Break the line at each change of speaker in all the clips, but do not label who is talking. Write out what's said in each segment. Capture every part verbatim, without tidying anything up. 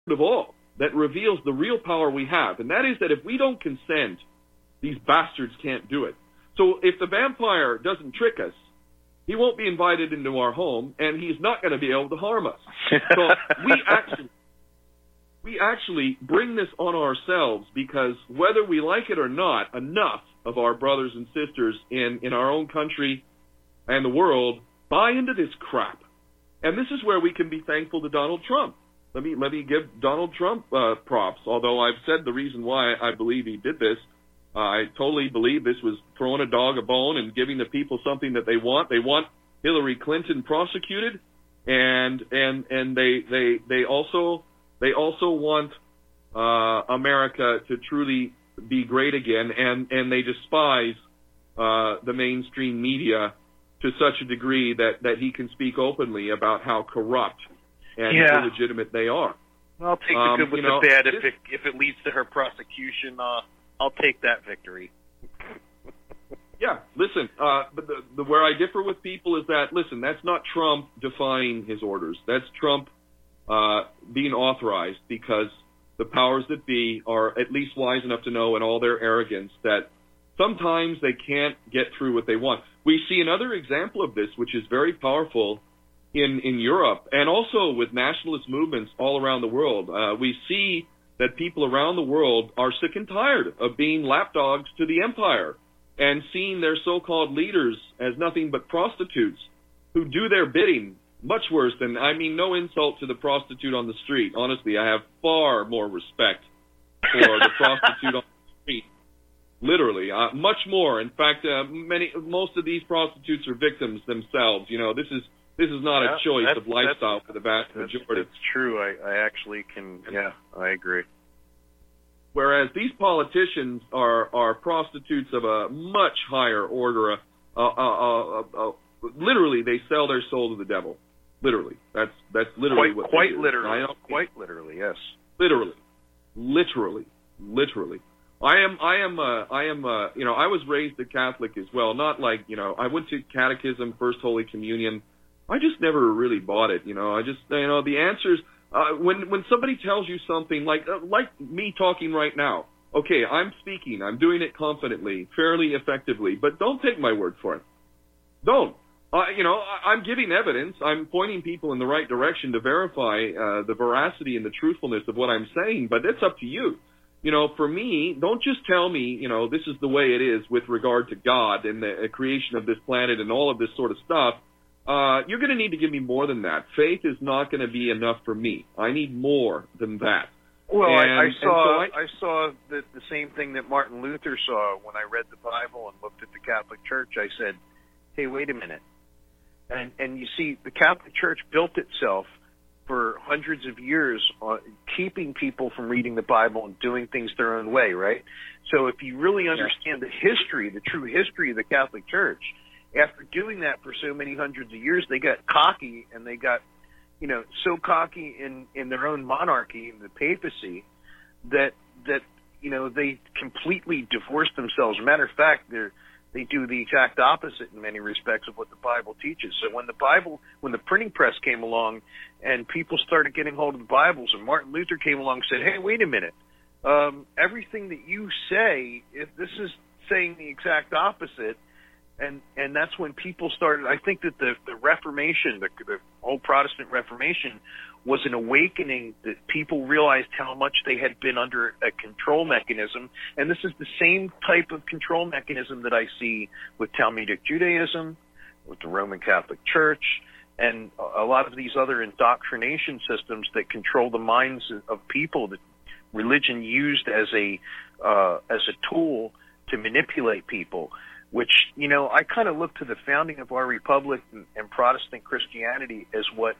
of all that reveals the real power we have, and that is that if we don't consent, these bastards can't do it. So if the vampire doesn't trick us, he won't be invited into our home, and he's not going to be able to harm us. So we actually we actually bring this on ourselves because whether we like it or not, enough of our brothers and sisters in, in our own country and the world buy into this crap. And this is where we can be thankful to Donald Trump. Let me let me give Donald Trump uh, props, although I've said the reason why I believe he did this. Uh, I totally believe this was throwing a dog a bone and giving the people something that they want. They want Hillary Clinton prosecuted, and and and they they they also they also want uh, America to truly be great again, and and they despise uh, the mainstream media to such a degree that that he can speak openly about how corrupt and
yeah.
illegitimate they are.
I'll take the
Um,
good with
you know,
the bad. If
this-
it if it leads to her prosecution, uh, I'll take that victory.
Yeah, listen, uh, but the, the, where I differ with people is that, listen, that's not Trump defying his orders. That's Trump uh, being authorized because the powers that be are at least wise enough to know in all their arrogance that sometimes they can't get through what they want. We see another example of this, which is very powerful in, in Europe and also with nationalist movements all around the world. Uh, we see that people around the world are sick and tired of being lapdogs to the empire and seeing their so-called leaders as nothing but prostitutes who do their bidding. Much worse than, I mean, no insult to the prostitute on the street. Honestly, I have far more respect for the prostitute on the street. Literally, uh, much more. In fact, uh, many, most of these prostitutes are victims themselves. You know, this is this is not
Yeah,
a choice
that's-
of lifestyle for the vast
That's,
majority.
that's true. I, I actually can. Yeah, I agree.
Whereas these politicians are, are prostitutes of a much higher order. Uh, uh, uh, uh, uh, literally, they sell their soul to the devil. Literally, that's that's literally
Quite,
what
quite
they do.
literally.
I don't-
Quite literally, yes.
Literally, literally, literally. I am, I am, uh, I am, uh, you know, I was raised a Catholic as well. Not like, you know, I went to catechism, First Holy Communion. I just never really bought it. You know, I just, you know, the answers. Uh, when when somebody tells you something like uh, like me talking right now, okay, I'm speaking, I'm doing it confidently, fairly effectively, but don't take my word for it. Don't. Uh, you know, I, I'm giving evidence. I'm pointing people in the right direction to verify uh, the veracity and the truthfulness of what I'm saying, but it's up to you. You know, for me, don't just tell me, you know, this is the way it is with regard to God and the uh, creation of this planet and all of this sort of stuff. Uh, you're going to need to give me more than that. Faith is not going to be enough for me. I need more than that.
Well,
and,
I, I saw
so I,
I saw the, the same thing that Martin Luther saw when I read the Bible and looked at the Catholic Church. I said, "Hey, wait a minute." And and you see, the Catholic Church built itself for hundreds of years on keeping people from reading the Bible and doing things their own way, right? So if you really understand the history, the true history of the Catholic Church, after doing that for so many hundreds of years, they got cocky, and they got, you know, so cocky in, in their own monarchy, the papacy, that, that, you know, they completely divorced themselves. Matter of fact, they're, they do the exact opposite in many respects of what the Bible teaches. So when the Bible, when the printing press came along and people started getting hold of the Bibles, and Martin Luther came along and said, "Hey, wait a minute, um, everything that you say, if this is saying the exact opposite," And and that's when people started. I think that the, the Reformation, the, the whole Protestant Reformation, was an awakening that people realized how much they had been under a control mechanism. And this is the same type of control mechanism that I see with Talmudic Judaism, with the Roman Catholic Church, and a lot of these other indoctrination systems that control the minds of people that religion used as a uh, as a tool to manipulate people. Which, you know, I kind of look to the founding of our republic and, and Protestant Christianity as what,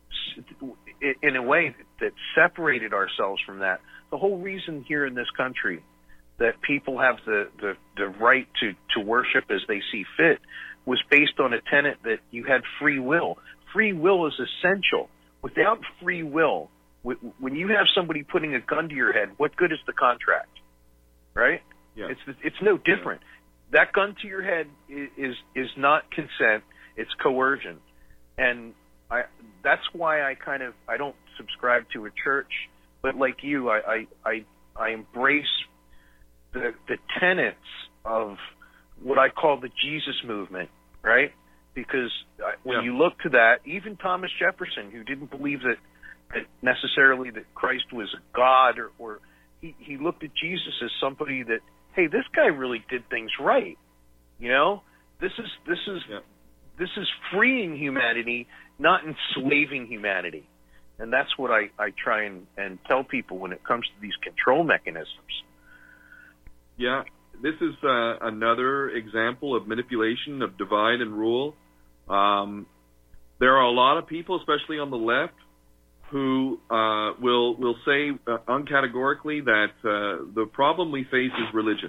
in a way, that separated ourselves from that. The whole reason here in this country that people have the, the, the right to, to worship as they see fit was based on a tenet that you had free will. Free will is essential. Without free will, when you have somebody putting a gun to your head, what good is the contract? Right?
Yeah.
It's it's no different. Yeah. That gun to your head is, is is not consent; it's coercion, and I that's why I kind of I don't subscribe to a church, but like you, I I I, I embrace the the tenets of what I call the Jesus movement, right? Because when yeah. you look to that, even Thomas Jefferson, who didn't believe that, that necessarily that Christ was a God, or, or he, he looked at Jesus as somebody that, hey, this guy really did things right. You know, this is this is yeah. this is freeing humanity, not enslaving humanity, and that's what I, I try and, and tell people when it comes to these control mechanisms.
Yeah, this is uh, another example of manipulation of divide and rule. Um, there are a lot of people, especially on the left, who uh, will will say uh, uncategorically that uh, the problem we face is religion.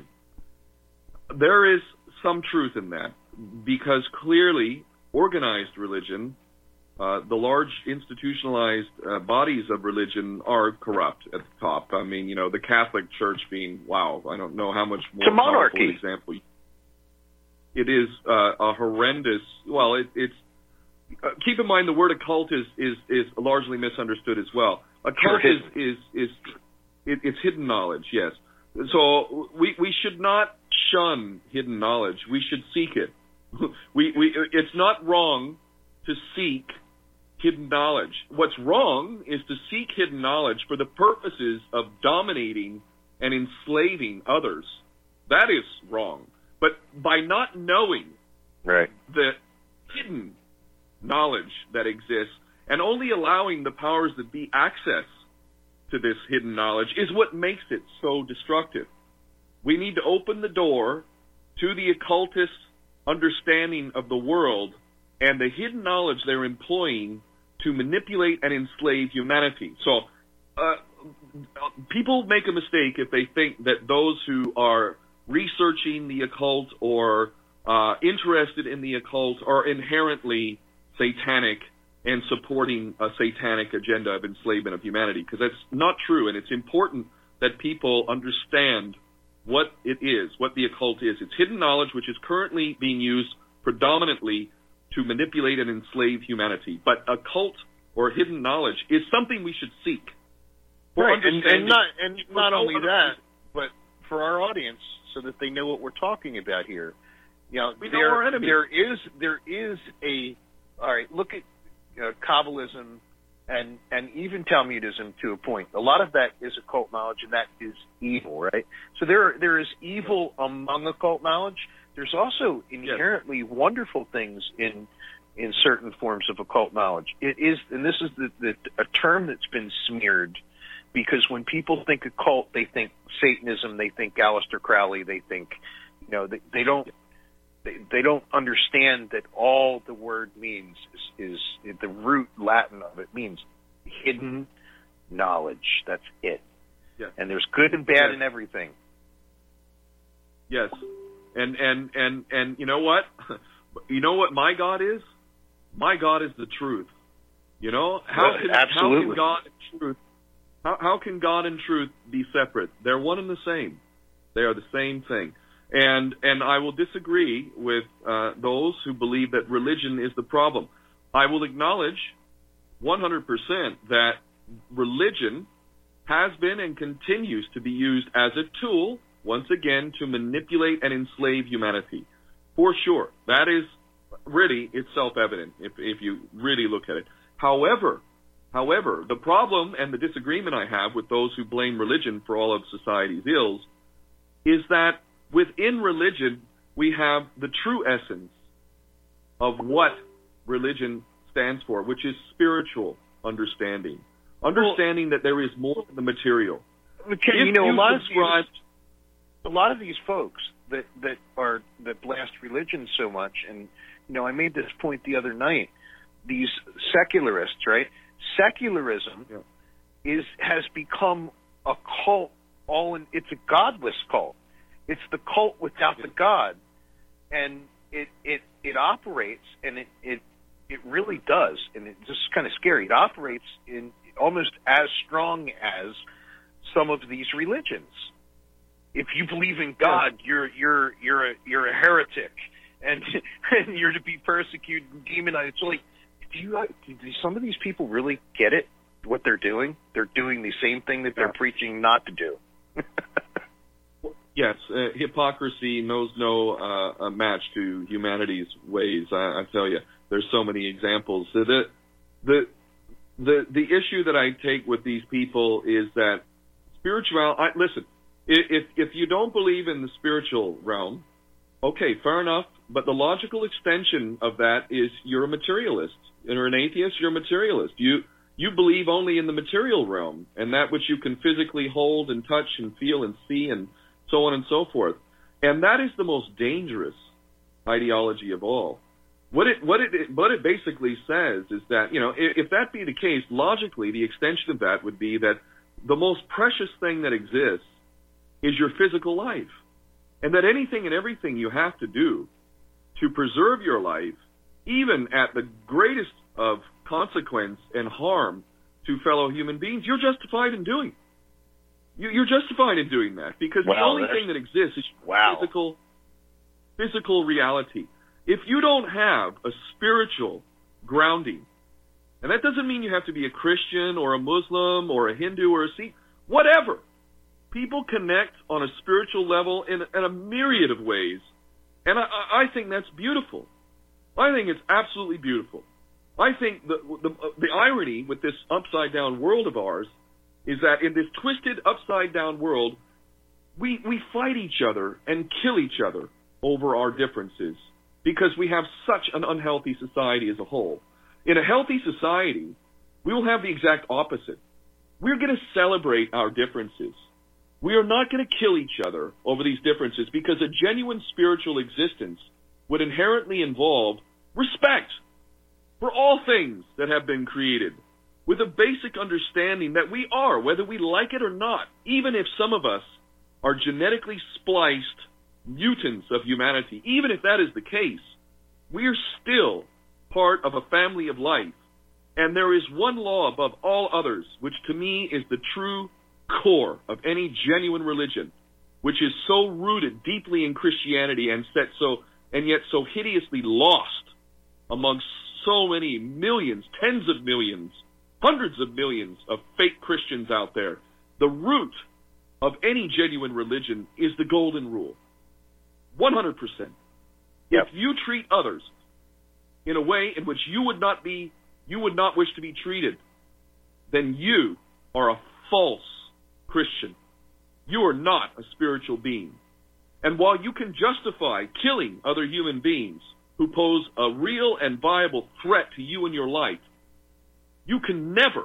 There is some truth in that, because clearly organized religion, uh, the large institutionalized uh, bodies of religion are corrupt at the top. I mean, you know, the Catholic Church being, wow, I don't know how much more powerful an example. It is uh, a horrendous, well, it, it's, uh, keep in mind the word occult is, is, is largely misunderstood as well. Occult is, is, is, it, it's hidden knowledge, yes. So we, we should not shun hidden knowledge. We should seek it. we, we, it's not wrong to seek hidden knowledge. What's wrong is to seek hidden knowledge for the purposes of dominating and enslaving others. That is wrong. But by not knowing
right.
the hidden knowledge that exists and only allowing the powers that be access to this hidden knowledge is what makes it so destructive. We need to open the door to the occultist understanding of the world and the hidden knowledge they're employing to manipulate and enslave humanity. So uh, people make a mistake if they think that those who are researching the occult or uh, interested in the occult are inherently satanic and supporting a satanic agenda of enslavement of humanity, because that's not true, and it's important that people understand what it is, what the occult is. It's hidden knowledge which is currently being used predominantly to manipulate and enslave humanity. But occult or hidden knowledge is something we should seek.
Right, and, and not and not only that, but for our audience, so that they know what we're talking about here. You know,
we
there,
know our enemies.
there is there is a all right. Look at uh, Kabbalism and and even Talmudism to a point. A lot of that is occult knowledge, and that is evil, right? So there there is evil among occult knowledge. There's also inherently yes. wonderful things in in certain forms of occult knowledge. It is, and this is the, the a term that's been smeared, because when people think occult, they think Satanism, they think Aleister Crowley, they think, you know, they, they don't they, they don't understand that all the word means is, is the root Latin of it means hidden knowledge. That's it.
Yes.
And there's good and bad yes. in everything.
Yes. And, and, and, and you know what? You know what my God is? My God is the truth. You know? How can,
Absolutely.
how can God and truth, how, how can God and truth be separate? They're one and the same. They are the same thing. And, and I will disagree with uh, those who believe that religion is the problem. I will acknowledge one hundred percent that religion has been and continues to be used as a tool, once again, to manipulate and enslave humanity. For sure. That is really, it's self-evident if, if you really look at it. However, however, the problem and the disagreement I have with those who blame religion for all of society's ills is that within religion, we have the true essence of what religion stands for, which is spiritual understanding. Understanding well, that there is more than the material.
Ken, you know, you a lot subscribe, of these, a lot of these folks that, that are that blast religion so much, and you know, I made this point the other night. These secularists, right? Secularism yeah. is has become a cult. All in, it's a godless cult. It's the cult without the God, and it it it operates, and it it it really does, and it's just kind of scary. It operates in almost as strong as some of these religions. If you believe in God, you're you're you're a you're a heretic, and and you're to be persecuted and demonized. So, like, do you do some of these people really get it? what they're doing? They're doing the same thing that they're
yeah.
preaching not to do.
Yes, uh, hypocrisy knows no uh, a match to humanity's ways. I, I tell you, there's so many examples. So the the the the issue that I take with these people is that spiritual. I, listen, if if you don't believe in the spiritual realm, okay, fair enough. But the logical extension of that is you're a materialist. You're an atheist. You're a materialist. You you believe only in the material realm and that which you can physically hold and touch and feel and see and so on and so forth. And that is the most dangerous ideology of all. What it what it what it basically says is that, you know, if, if that be the case, logically the extension of that would be that the most precious thing that exists is your physical life. And that anything and everything you have to do to preserve your life, even at the greatest of consequence and harm to fellow human beings, you're justified in doing. You're justified in doing that because
wow,
the only thing that exists is
wow.
physical, physical reality. If you don't have a spiritual grounding, and that doesn't mean you have to be a Christian or a Muslim or a Hindu or a Sikh, whatever. People connect on a spiritual level in, in a myriad of ways, and I, I think that's beautiful. I think it's absolutely beautiful. I think the, the the irony with this upside-down world of ours is that in this twisted, upside-down world, we, we fight each other and kill each other over our differences because we have such an unhealthy society as a whole. In a healthy society, we will have the exact opposite. We're going to celebrate our differences. We are not going to kill each other over these differences because a genuine spiritual existence would inherently involve respect for all things that have been created, with a basic understanding that we are, whether we like it or not, even if some of us are genetically spliced mutants of humanity, even if that is the case, we are still part of a family of life. And there is one law above all others, which to me is the true core of any genuine religion, which is so rooted deeply in Christianity and set so and yet so hideously lost among so many millions, tens of millions, hundreds of millions of fake Christians out there. The root of any genuine religion is the golden rule. one hundred percent.
Yep.
If you treat others in a way in which you would not be, you would not wish to be treated, then you are a false Christian. You are not a spiritual being. And while you can justify killing other human beings who pose a real and viable threat to you and your life, you can never,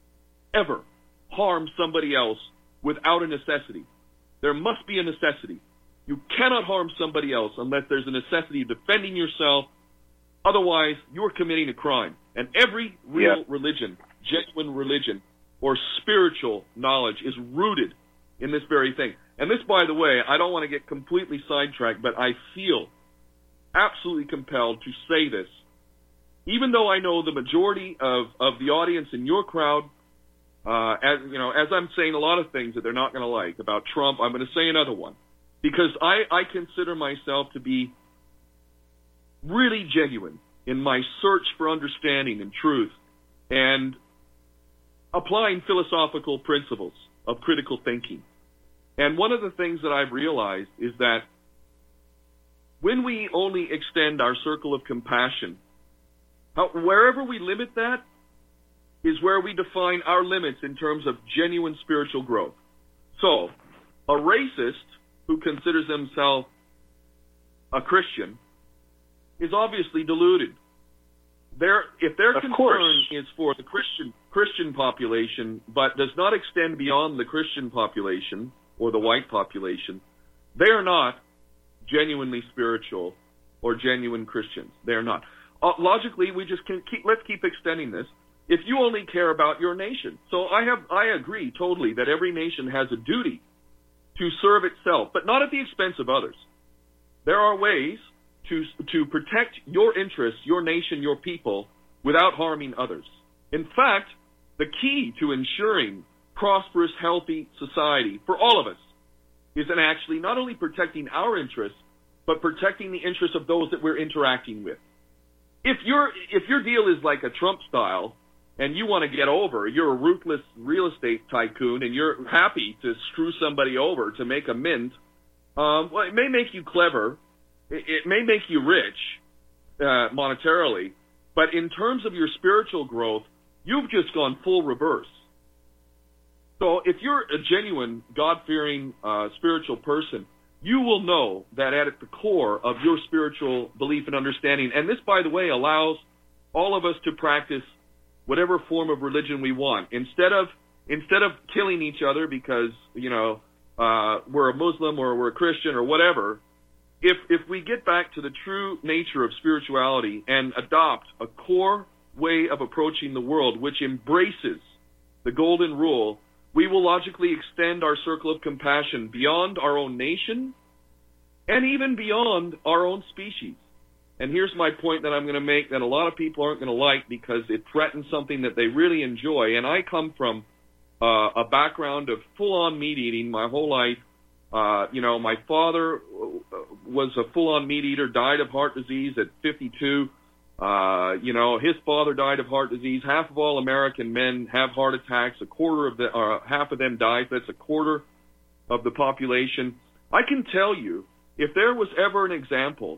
ever harm somebody else without a necessity. There must be a necessity. You cannot harm somebody else unless there's a necessity of defending yourself. Otherwise, you're committing a crime. And every real
yeah.
religion, genuine religion, or spiritual knowledge is rooted in this very thing. And this, by the way, I don't want to get completely sidetracked, but I feel absolutely compelled to say this. Even though I know the majority of, of the audience in your crowd, uh, as you know, as I'm saying a lot of things that they're not going to like about Trump, I'm going to say another one. Because I, I consider myself to be really genuine in my search for understanding and truth and applying philosophical principles of critical thinking. And one of the things that I've realized is that when we only extend our circle of compassion, how, wherever we limit that is where we define our limits in terms of genuine spiritual growth. So, a racist who considers himself a Christian is obviously deluded. Their, if their
of
concern
course.
is for the Christian Christian population, but does not extend beyond the Christian population or the white population, they are not genuinely spiritual or genuine Christians. They are not. Uh, logically, we just can keep. Let's keep extending this. If you only care about your nation, so I have, I agree totally that every nation has a duty to serve itself, but not at the expense of others. There are ways to to protect your interests, your nation, your people, without harming others. In fact, the key to ensuring prosperous, healthy society for all of us is in actually not only protecting our interests, but protecting the interests of those that we're interacting with. If your if your deal is like a Trump style, and you want to get over, you're a ruthless real estate tycoon, and you're happy to screw somebody over to make a mint, um, well, it may make you clever. It, it may make you rich uh, monetarily. But in terms of your spiritual growth, you've just gone full reverse. So if you're a genuine, God-fearing, uh, spiritual person, you will know that at the core of your spiritual belief and understanding, and this, by the way, allows all of us to practice whatever form of religion we want. Instead of instead of killing each other because, you know, uh, we're a Muslim or we're a Christian or whatever, if if we get back to the true nature of spirituality and adopt a core way of approaching the world which embraces the golden rule, we will logically extend our circle of compassion beyond our own nation and even beyond our own species. And here's my point that I'm going to make that a lot of people aren't going to like because it threatens something that they really enjoy. And I come from uh, a background of full-on meat eating my whole life. Uh, you know, my father was a full-on meat eater, died of heart disease at fifty-two. Uh, you know, his father died of heart disease. Half of all American men have heart attacks. A quarter of the, uh, half of them die. That's a quarter of the population. I can tell you, if there was ever an example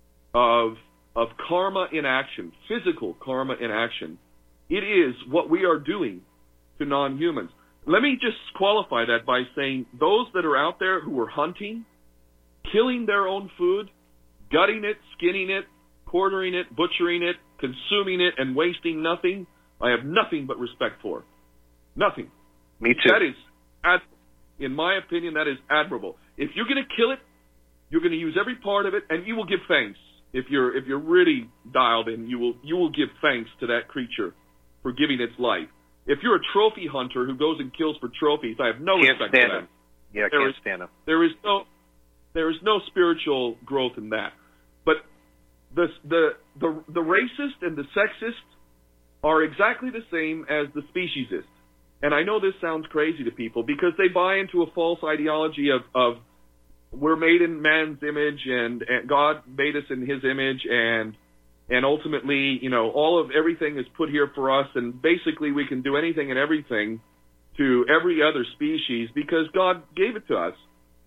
of of karma in action, physical karma in action, it is what we are doing to non-humans. Let me just qualify that by saying those that are out there who are hunting, killing their own food, gutting it, skinning it, quartering it, butchering it, consuming it, and wasting nothing, I have nothing but respect for. Nothing.
Me too.
That is, ad- in my opinion, that is admirable. If you're going to kill it, you're going to use every part of it, and you will give thanks. If you're if you're really dialed in, you will you will give thanks to that creature for giving its life. If you're a trophy hunter who goes and kills for trophies, I have no
can't
respect
stand
for that.
Him. Yeah, I
there
can't
is,
stand him.
There is no there is no spiritual growth in that. But the the the the racist and the sexist are exactly the same as the speciesist. And I know this sounds crazy to people because they buy into a false ideology of, of we're made in man's image and, and God made us in his image and and ultimately, you know, all of everything is put here for us and basically we can do anything and everything to every other species because God gave it to us.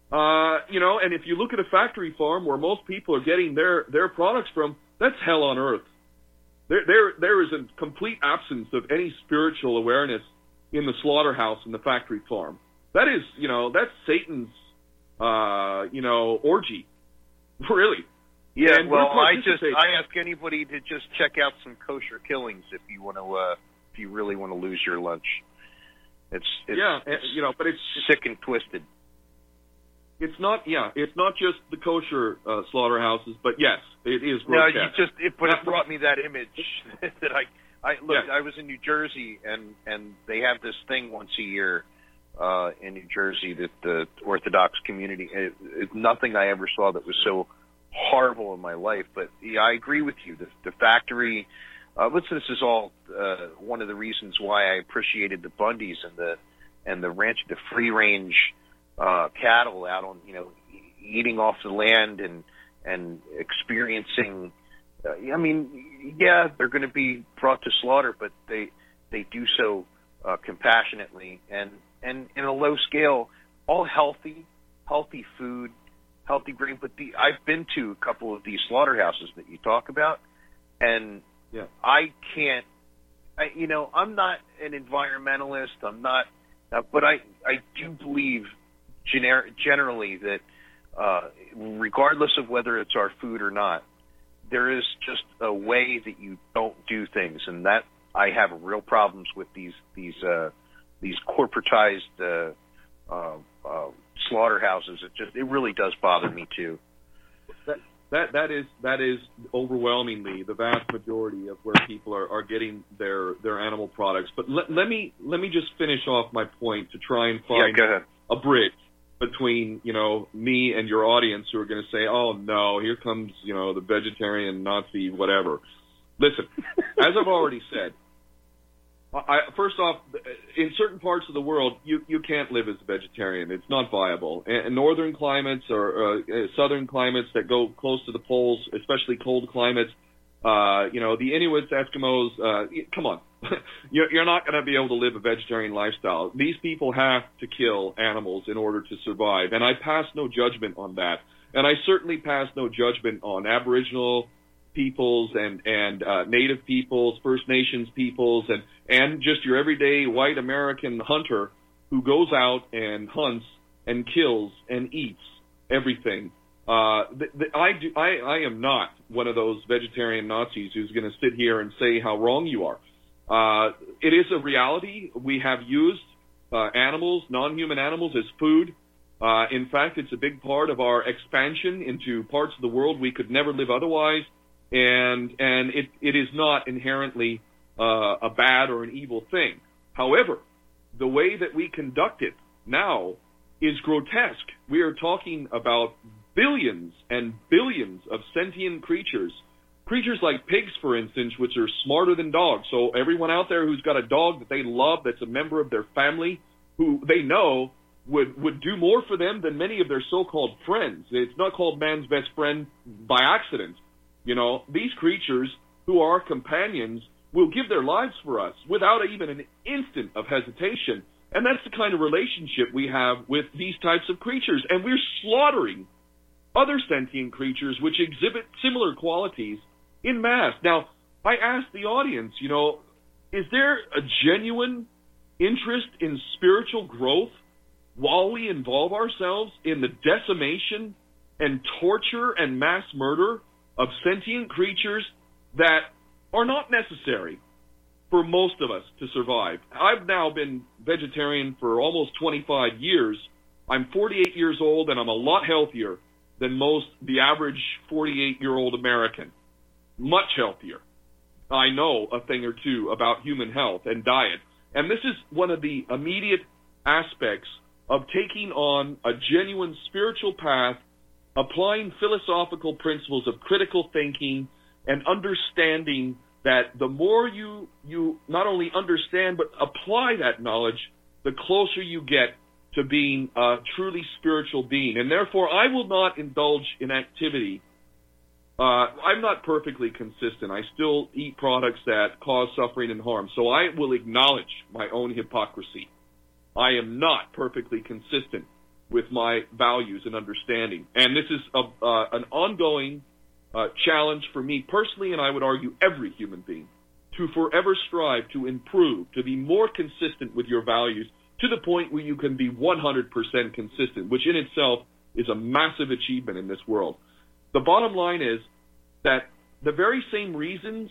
Uh, you know, and if you look at a factory farm where most people are getting their, their products from, that's hell on earth. There, there, there is a complete absence of any spiritual awareness in the slaughterhouse and the factory farm. That is, you know, that's Satan's, uh, you know, orgy. Really.
Yeah,
and
well, I just, I ask anybody to just check out some kosher killings if you want to, uh, if you really want to lose your lunch. It's, it's
yeah, and, you know, but it's
sick and twisted.
It's not, yeah, it's not just the kosher uh, slaughterhouses, but yes, it is grotesque.
No, you just, it, but it brought me that image that I, I look.
Yeah.
I was in New Jersey, and and they have this thing once a year uh, in New Jersey that the Orthodox community. It, it, nothing I ever saw that was so horrible in my life. But yeah, I agree with you. The, the factory. Uh, listen, this is all uh, one of the reasons why I appreciated the Bundys and the and the ranch, the free range. Uh, cattle out on, you know, eating off the land and and experiencing. Uh, I mean, yeah, they're going to be brought to slaughter, but they they do so uh, compassionately and and in a low scale, all healthy, healthy food, healthy grain. But the I've been to a couple of these slaughterhouses that you talk about, and
yeah.
I can't. I, you know, I'm not an environmentalist. I'm not, uh, but I I do believe. Gener- generally that uh, regardless of whether it's our food or not, there is just a way that you don't do things, and that I have real problems with these these uh, these corporatized uh, uh, uh, slaughterhouses. It just it really does bother me too.
That that that is that is overwhelmingly the vast majority of where people are, are getting their, their animal products. But let, let me let me just finish off my point to try and find
yeah, go ahead.
a bridge between, you know, me and your audience who are going to say, oh, no, here comes, you know, the vegetarian, Nazi, whatever. Listen, as I've already said, I, first off, in certain parts of the world, you, you can't live as a vegetarian. It's not viable. In northern climates or uh, southern climates that go close to the poles, especially cold climates, Uh, you know, the Inuits, Eskimos, uh, come on. you're, you're not going to be able to live a vegetarian lifestyle. These people have to kill animals in order to survive, and I pass no judgment on that. And I certainly pass no judgment on Aboriginal peoples and, and uh, Native peoples, First Nations peoples, and, and just your everyday white American hunter who goes out and hunts and kills and eats everything. Uh, th- th- I, do, I, I am not one of those vegetarian Nazis who's going to sit here and say how wrong you are. Uh, it is a reality. We have used uh, animals, non-human animals, as food. Uh, in fact, it's a big part of our expansion into parts of the world we could never live otherwise, and and it, it is not inherently uh, a bad or an evil thing. However, the way that we conduct it now is grotesque. We are talking about billions and billions of sentient creatures, creatures like pigs, for instance, which are smarter than dogs. So everyone out there who's got a dog that they love, that's a member of their family, who they know would, would do more for them than many of their so-called friends. It's not called man's best friend by accident. You know, these creatures who are companions will give their lives for us without even an instant of hesitation. And that's the kind of relationship we have with these types of creatures. And we're slaughtering other sentient creatures which exhibit similar qualities in mass. Now, I ask the audience, you know, is there a genuine interest in spiritual growth while we involve ourselves in the decimation and torture and mass murder of sentient creatures that are not necessary for most of us to survive? I've now been vegetarian for almost twenty-five years. I'm forty-eight years old, and I'm a lot healthier than most, the average forty-eight-year-old American. Much healthier. I know a thing or two about human health and diet. And this is one of the immediate aspects of taking on a genuine spiritual path, applying philosophical principles of critical thinking, and understanding that the more you, you not only understand but apply that knowledge, the closer you get to being a truly spiritual being. And therefore, I will not indulge in activity. Uh, I'm not perfectly consistent. I still eat products that cause suffering and harm. So I will acknowledge my own hypocrisy. I am not perfectly consistent with my values and understanding. And this is a, uh, an ongoing uh, challenge for me personally, and I would argue every human being, to forever strive to improve, to be more consistent with your values, to the point where you can be one hundred percent consistent, which in itself is a massive achievement in this world. The bottom line is that the very same reasons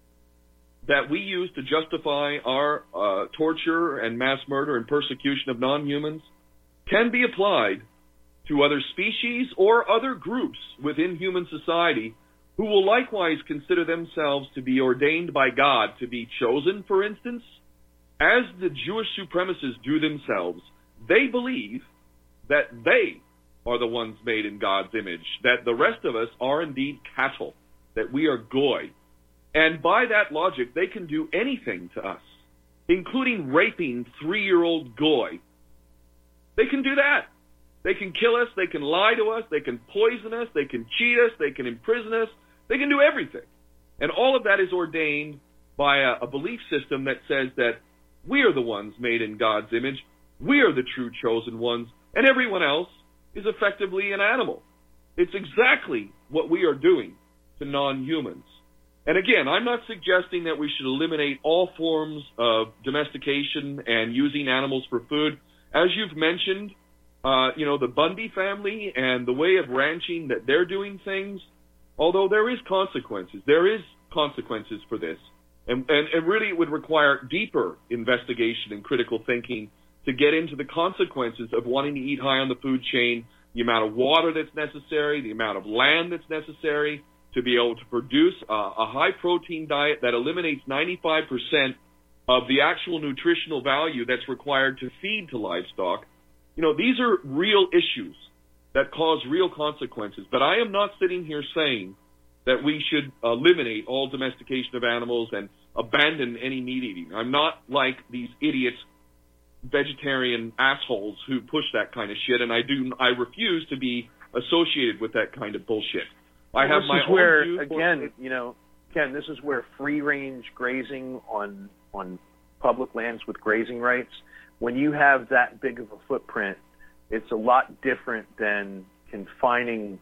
that we use to justify our uh, torture and mass murder and persecution of non-humans can be applied to other species or other groups within human society who will likewise consider themselves to be ordained by God to be chosen, for instance. As the Jewish supremacists do themselves, they believe that they are the ones made in God's image, that the rest of us are indeed cattle, that we are goy. And by that logic, they can do anything to us, including raping three-year-old goy. They can do that. They can kill us, they can lie to us, they can poison us, they can cheat us, they can imprison us, they can do everything. And all of that is ordained by a, a belief system that says that we are the ones made in God's image, we are the true chosen ones, and everyone else is effectively an animal. It's exactly what we are doing to non-humans. And again, I'm not suggesting that we should eliminate all forms of domestication and using animals for food. As you've mentioned, uh, you know, the Bundy family and the way of ranching that they're doing things, although there is consequences, there is consequences for this. And, and, and really it would require deeper investigation and critical thinking to get into the consequences of wanting to eat high on the food chain, the amount of water that's necessary, the amount of land that's necessary to be able to produce a, a high-protein diet that eliminates ninety-five percent of the actual nutritional value that's required to feed to livestock. You know, these are real issues that cause real consequences. But I am not sitting here saying that we should eliminate all domestication of animals and abandon any meat eating. I'm not like these idiot vegetarian assholes who push that kind of shit, and I do I refuse to be associated with that kind of bullshit. I
well,
have
this
my
is
own
where,
view
again, you know, Ken, this is where free-range grazing on on public lands with grazing rights, when you have that big of a footprint, it's a lot different than confining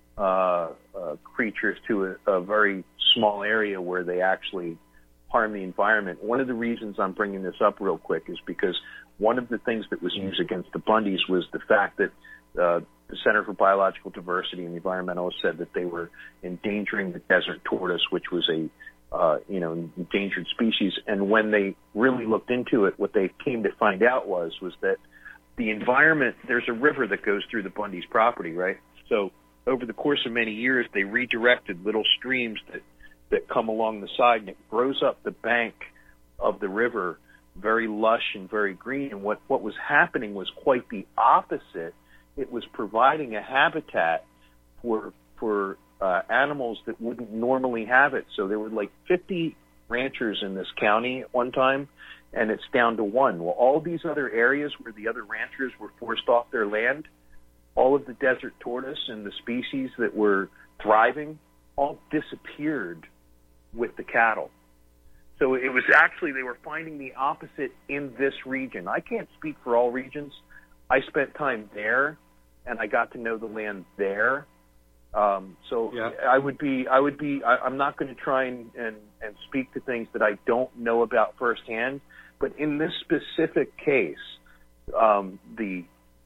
uh, uh, creatures to a, a very small area where they actually harm the environment. One of the reasons I'm bringing this up real quick is because one of the things that was used against the Bundys was the fact that uh, the Center for Biological Diversity and the environmentalists said that they were endangering the desert tortoise, which was a uh, you know endangered species. And when they really looked into it, what they came to find out was was that the environment, there's a river that goes through the Bundy's property, right? So over the course of many years, they redirected little streams that, that come along the side, and it grows up the bank of the river very lush and very green. And what, what was happening was quite the opposite. It was providing a habitat for for uh, animals that wouldn't normally have it. So there were like fifty ranchers in this county at one time, and it's down to one. Well, all these other areas where the other ranchers were forced off their land, all of the desert tortoise and the species that were thriving all disappeared with the cattle. So it was actually, they were finding the opposite in this region. I can't speak for all regions. I spent time there, and I got to know the land there. Um, so yeah. I would be, I would be, I, I'm not going to try and, and, and speak to things that I don't know about firsthand. But in this specific case, um, the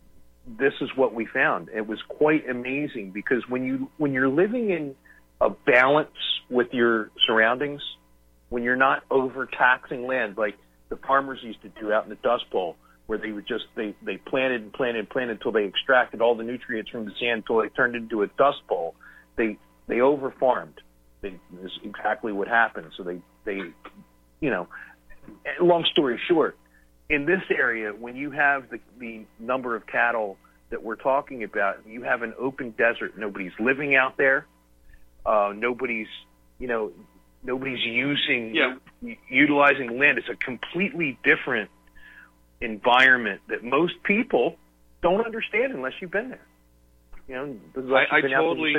this is what we found. It was quite amazing because when you when you're living in a balance with your surroundings, when you're not overtaxing land like the farmers used to do out in the Dust Bowl, where they would just they, they planted and planted and planted until they extracted all the nutrients from the sand until they turned it into a dust bowl. They they overfarmed. They, this is exactly what happened. So they they you know. Long story short, in this area, when you have the, the number of cattle that we're talking about, you have an open desert. Nobody's living out there. Uh, nobody's, you know, nobody's using,
yeah.
u- utilizing land. It's a completely different environment that most people don't understand unless you've been there. You know,
I, I totally,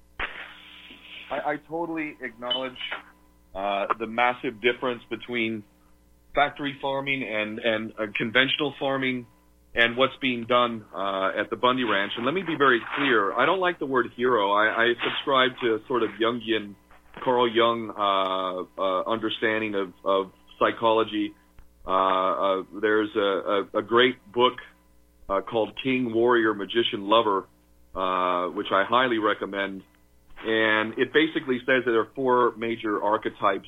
I, I totally acknowledge uh, the massive difference between factory farming and, and uh, conventional farming and what's being done uh, at the Bundy Ranch. And let me be very clear. I don't like the word hero. I, I subscribe to sort of Jungian, Carl Jung uh, uh, understanding of, of psychology. Uh, uh, there's a, a, a great book uh, called King, Warrior, Magician, Lover, uh, which I highly recommend. And it basically says that there are four major archetypes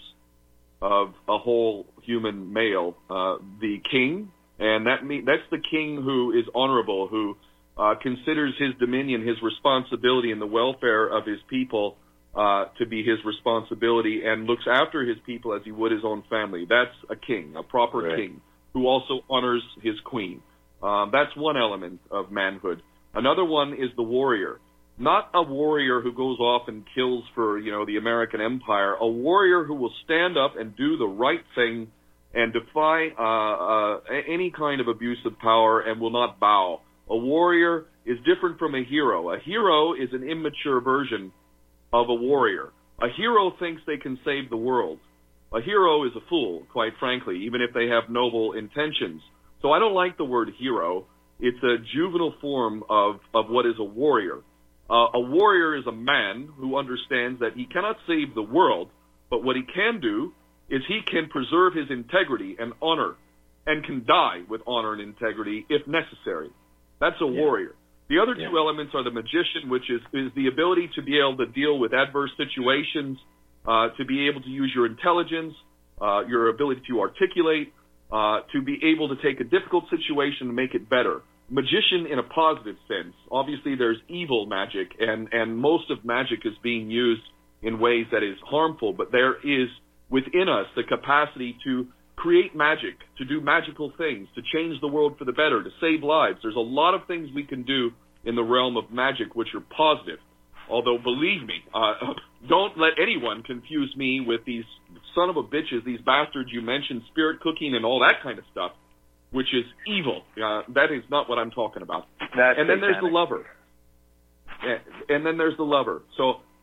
of a whole human male. Uh, the king, and that mean, that's the king who is honorable, who uh, considers his dominion, his responsibility, and the welfare of his people uh, to be his responsibility, and looks after his people as he would his own family. That's a king, a proper
right.
king, who also honors his queen. Um, that's one element of manhood. Another one is the warrior. Not a warrior who goes off and kills for, you know, the American empire. A warrior who will stand up and do the right thing and defy uh, uh, any kind of abuse of power and will not bow. A warrior is different from a hero. A hero is an immature version of a warrior. A hero thinks they can save the world. A hero is a fool, quite frankly, even if they have noble intentions. So I don't like the word hero. It's a juvenile form of, of what is a warrior. Uh, a warrior is a man who understands that he cannot save the world, but what he can do is he can preserve his integrity and honor and can die with honor and integrity if necessary. That's a yeah. warrior. The other yeah. two elements are the magician, which is, is the ability to be able to deal with adverse situations, uh, to be able to use your intelligence, uh, your ability to articulate, uh, to be able to take a difficult situation and make it better. Magician in a positive sense. Obviously, there's evil magic, and, and most of magic is being used in ways that is harmful, but there is within us the capacity to create magic, to do magical things, to change the world for the better, to save lives. There's a lot of things we can do in the realm of magic which are positive. Although, believe me, uh, don't let anyone confuse me with these son of a bitches, these bastards you mentioned, spirit cooking and all that kind of stuff, which is evil. Uh, that is not what I'm talking about.
That's
and then
satanic.
there's the lover. And then there's the lover. So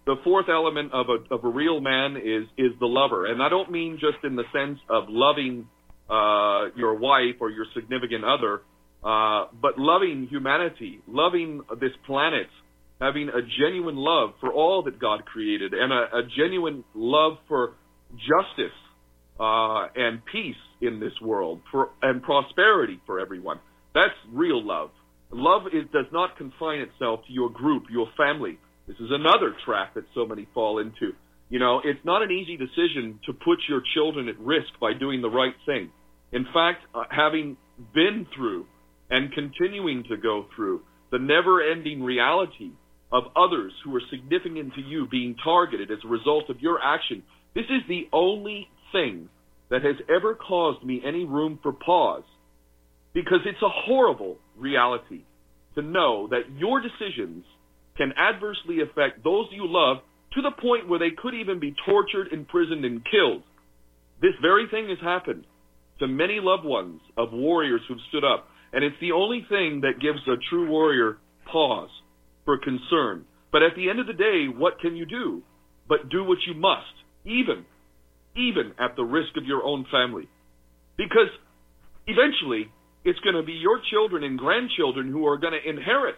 the fourth element of a of a real man is is the lover, and I don't mean just in the sense of loving uh, your wife or your significant other, uh, but loving humanity, loving this planet, having a genuine love for all that God created, and a, a genuine love for justice uh, and peace in this world, for and prosperity for everyone. That's real love. Love is, does not confine itself to your group, your family. This is another trap that so many fall into. You know, it's not an easy decision to put your children at risk by doing the right thing. In fact, uh, having been through and continuing to go through the never-ending reality of others who are significant to you being targeted as a result of your action, this is the only thing that has ever caused me any room for pause, because it's a horrible reality to know that your decisions can adversely affect those you love to the point where they could even be tortured, imprisoned, and killed. This very thing has happened to many loved ones of warriors who've stood up, and it's the only thing that gives a true warrior pause for concern. But at the end of the day, what can you do but do what you must, even, even at the risk of your own family? Because eventually, it's going to be your children and grandchildren who are going to inherit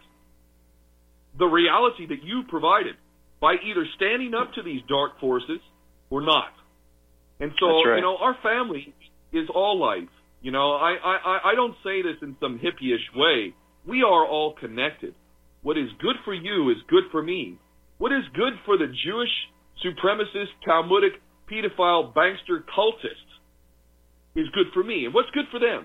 the reality that you provided by either standing up to these dark forces or not. And so,
That's right.
you know, our family is all life. You know, I, I, I don't say this in some hippie-ish way. We are all connected. What is good for you is good for me. What is good for the Jewish, supremacist, Talmudic, pedophile, bankster, cultist is good for me. And what's good for them?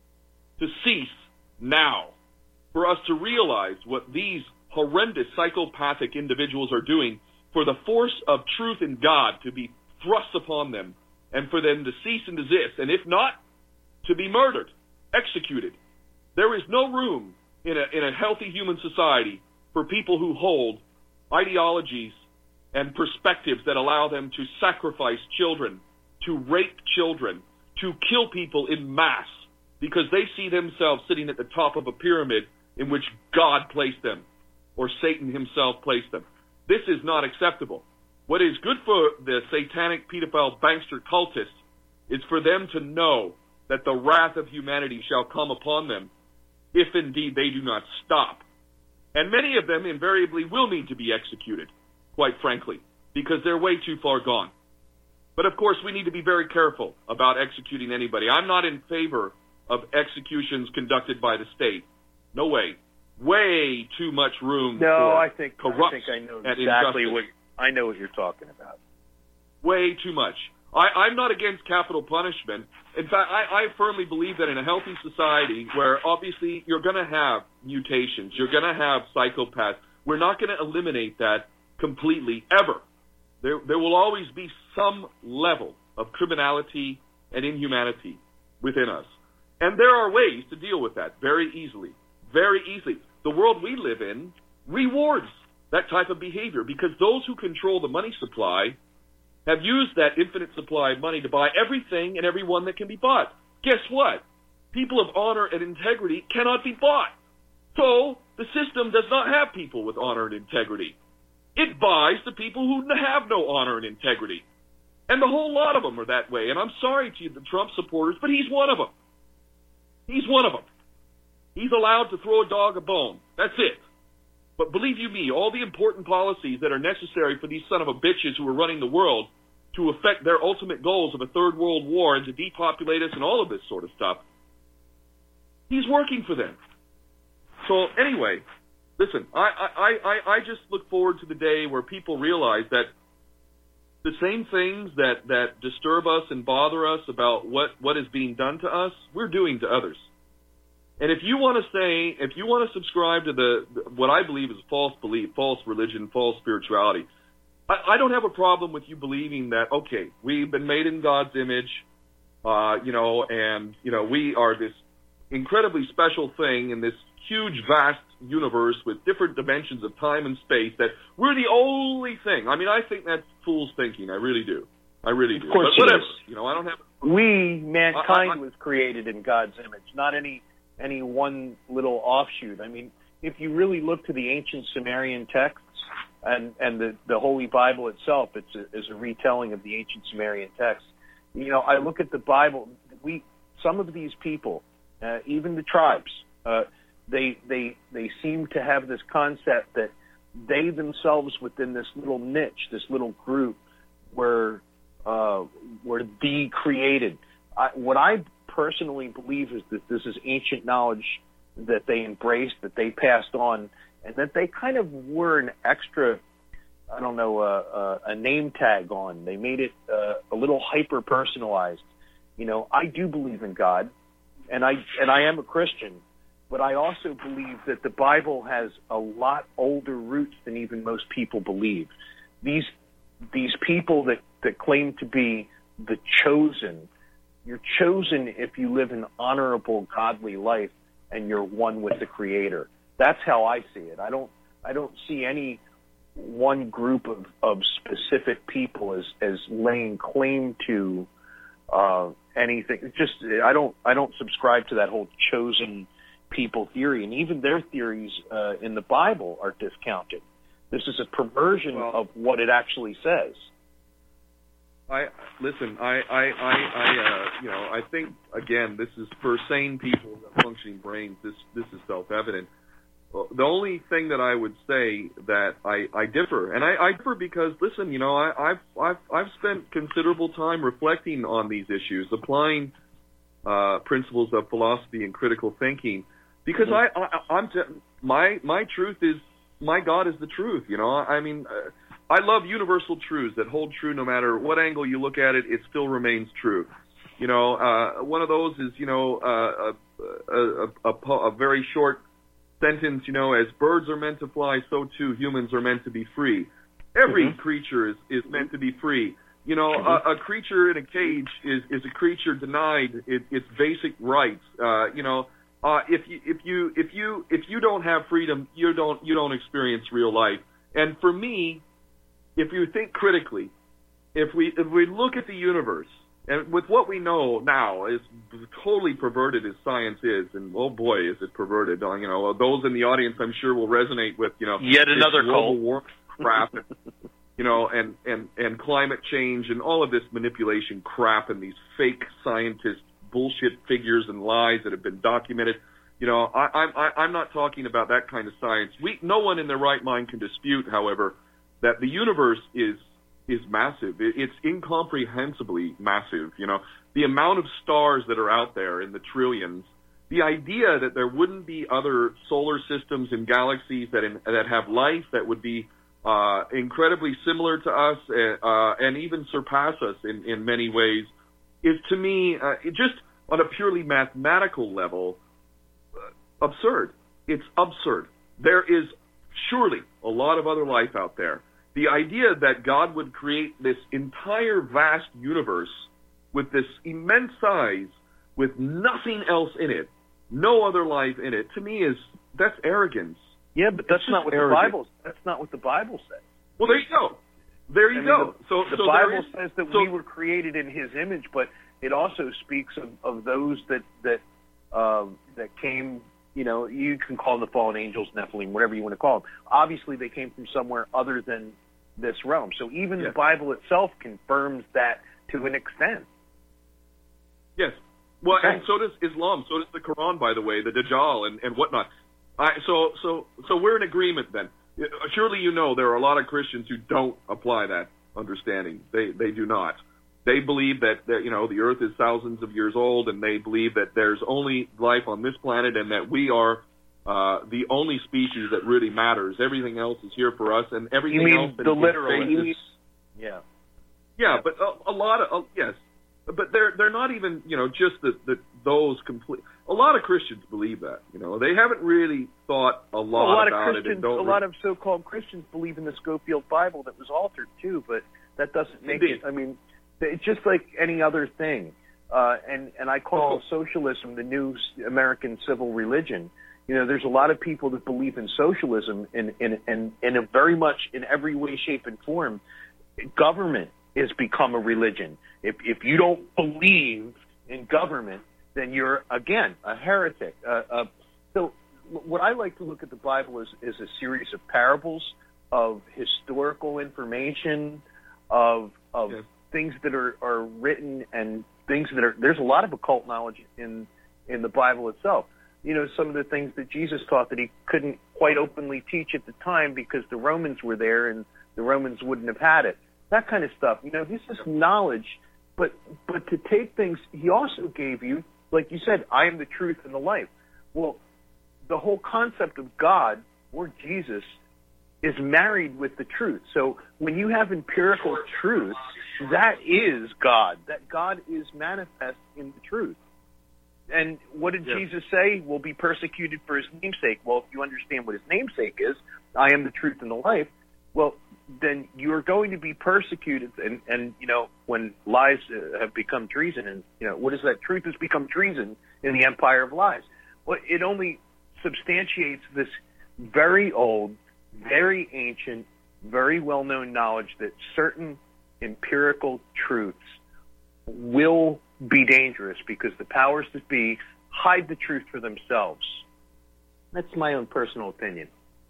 To cease now. For us to realize what these horrendous psychopathic individuals are doing, for the force of truth in God to be thrust upon them, and for them to cease and desist, and if not, to be murdered, executed. There is no room in a, in a healthy human society for people who hold ideologies and perspectives that allow them to sacrifice children, to rape children, to kill people in mass, because they see themselves sitting at the top of a pyramid in which God placed them, or Satan himself placed them. This is not acceptable. What is good for the satanic pedophile bankster cultists is for them to know that the wrath of humanity shall come upon them if indeed they do not stop. And many of them invariably will need to be executed, quite frankly, because they're way too far gone. But of course, we need to be very careful about executing anybody. I'm not in favor of executions conducted by the state. No way. Way too much room
no,
for
I think,
corruption.
I think I know exactly what I know what you're talking about.
Way too much. I, I'm not against capital punishment. In fact, I, I firmly believe that in a healthy society where obviously you're going to have mutations, you're going to have psychopaths, we're not going to eliminate that completely ever. There, there will always be some level of criminality and inhumanity within us. And there are ways to deal with that very easily, very easily. The world we live in rewards that type of behavior because those who control the money supply have used that infinite supply of money to buy everything and everyone that can be bought. Guess what? People of honor and integrity cannot be bought. So the system does not have people with honor and integrity. It buys the people who have no honor and integrity. And the whole lot of them are that way. And I'm sorry to you, the Trump supporters, but he's one of them. He's one of them. He's allowed to throw a dog a bone. That's it. But believe you me, all the important policies that are necessary for these son of a bitches who are running the world to affect their ultimate goals of a third world war and to depopulate us and all of this sort of stuff, he's working for them. So anyway, listen, I, I, I, I just look forward to the day where people realize that the same things that, that disturb us and bother us about what, what is being done to us, we're doing to others. And if you want to say, if you want to subscribe to the, what I believe is false belief, false religion, false spirituality, I, I don't have a problem with you believing that, okay, we've been made in God's image, uh, you know, and, you know, we are this incredibly special thing in this huge, vast universe with different dimensions of time and space, that we're the only thing. I mean, I think that's fool's thinking. I really do. I really do.
Of course
but whatever.
Is.
You know, I don't have...
We, mankind,
I, I,
was created in God's image, not any any one little offshoot. I mean, if you really look to the ancient Sumerian texts, and and the the Holy Bible itself, it's a, is a retelling of the ancient Sumerian text. You know, I look at the Bible. We some of these people, uh, even the tribes, uh, they they they seem to have this concept that they themselves within this little niche, this little group, were uh, were the created. I, what I personally believe is that this is ancient knowledge that they embraced, that they passed on, and that they kind of were an extra, I don't know, uh, uh, a name tag on. They made it uh, a little hyper personalized. You know, I do believe in God, and I and I am a Christian, but I also believe that the Bible has a lot older roots than even most people believe. These these people that, that claim to be the chosen, you're chosen if you live an honorable, godly life and you're one with the Creator. That's how I see it. I don't I don't see any one group of, of specific people as, as laying claim to uh, anything. It's just I don't I don't subscribe to that whole chosen people theory, and even their theories uh, in the Bible are discounted. This is a perversion well, of what it actually says.
I listen. I, I, I, I uh, you know, I think again, this is for sane people with functioning brains. This, this is self-evident. The only thing that I would say that I, I differ, and I, I differ because listen, you know, I, I've, I've, I've spent considerable time reflecting on these issues, applying uh, principles of philosophy and critical thinking, because mm-hmm. I, I, I'm t- my, my truth is. My God is the truth, you know. I mean, uh, I love universal truths that hold true no matter what angle you look at it. It still remains true. You know, uh, one of those is, you know, uh, a, a, a, a very short sentence, you know, as birds are meant to fly, so too humans are meant to be free. Every mm-hmm. creature is, is meant to be free. You know, mm-hmm. a, a creature in a cage is, is a creature denied it, its basic rights, uh, you know. Uh, if you if you if you if you don't have freedom, you don't you don't experience real life. And for me, if you think critically, if we if we look at the universe, and with what we know now, as totally perverted as science is, and oh boy, is it perverted. You know, those in the audience, I'm sure, will resonate with you know
yet another
global war crap, you know, and and and climate change and all of this manipulation crap and these fake scientists. Bullshit figures and lies that have been documented. You know, I, I, I'm not talking about that kind of science. We, no one in their right mind can dispute, however, that the universe is is massive. It, it's incomprehensibly massive. You know, the amount of stars that are out there in the trillions. The idea that there wouldn't be other solar systems and galaxies that in, that have life that would be uh, incredibly similar to us uh, and even surpass us in, in many ways. Is to me, uh, it just on a purely mathematical level, uh, absurd. It's absurd. There is surely a lot of other life out there. The idea that God would create this entire vast universe with this immense size, with nothing else in it, no other life in it, to me is, that's arrogance.
Yeah, but that's not what arrogant. the Bible, that's not what the Bible says.
Well, there you go. There you I mean,
go.
The, so
the
so
Bible
is,
says that
so,
we were created in His image, but it also speaks of, of those that that um, that came. You know, you can call them the fallen angels, Nephilim, whatever you want to call them. Obviously, they came from somewhere other than this realm. So even yes. the Bible itself confirms that to an extent.
Yes. Well,
okay.
and so does Islam. So does the Quran, by the way, the Dajjal and, and whatnot. I, so so so we're in agreement then. Surely you know there are a lot of Christians who don't apply that understanding. They they do not. They believe that, that you know the Earth is thousands of years old, and they believe that there's only life on this planet, and that we are uh, the only species that really matters. Everything else is here for us, and everything
you mean
else.
The literal.
Is,
yeah.
Yeah, but a, a lot of uh, yes, but they're they're not even you know just the, the those complete. A lot of Christians believe that. You know, they haven't really thought a lot,
well, a lot
about
of Christians,
it. And don't
a lot of so-called Christians believe in the Scofield Bible that was altered too, but that doesn't make
Indeed.
it. I mean, it's just like any other thing. Uh, and and I call socialism the new American civil religion. You know, there's a lot of people that believe in socialism in in in, in a very much in every way, shape, and form. Government has become a religion. If if you don't believe in government, then you're, again, a heretic. Uh, uh, so what I like to look at the Bible is, is a series of parables of historical information, of of
yes.
things that are, are written and things that are, there's a lot of occult knowledge in, in the Bible itself. You know, some of the things that Jesus taught that he couldn't quite openly teach at the time because the Romans were there and the Romans wouldn't have had it. That kind of stuff. You know, this is knowledge, but, but to take things, he also gave you, like you said, I am the truth and the life. Well, the whole concept of God or Jesus is married with the truth. So when you have empirical truth, that is God. That God is manifest in the truth. And what did
yes.
Jesus say? We'll be persecuted for his namesake. Well, if you understand what his namesake is, I am the truth and the life, well, then you're going to be persecuted. And, and you know, when lies uh, have become treason, and, you know, what is that? Truth has become treason in the empire of lies. Well, it only substantiates this very old, very ancient, very well-known knowledge that certain empirical truths will be dangerous because the powers that be hide the truth for themselves. That's my own personal opinion.